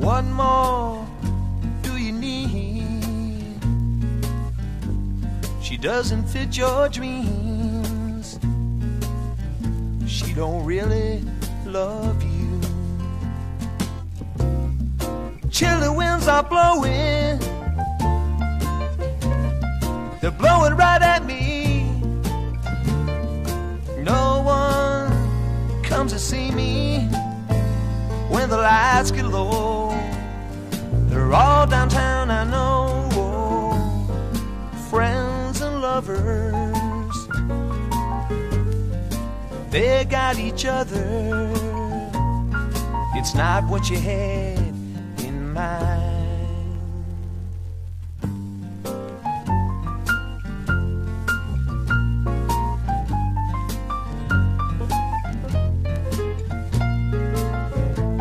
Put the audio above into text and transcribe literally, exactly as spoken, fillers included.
What more do you need? She doesn't fit your dreams. She don't really love you. Chilly winds are blowing. They're blowing right at me. No one comes to see me when the lights get low. They're all downtown, I know. Friends and lovers, they got each other. It's not what you had in mind.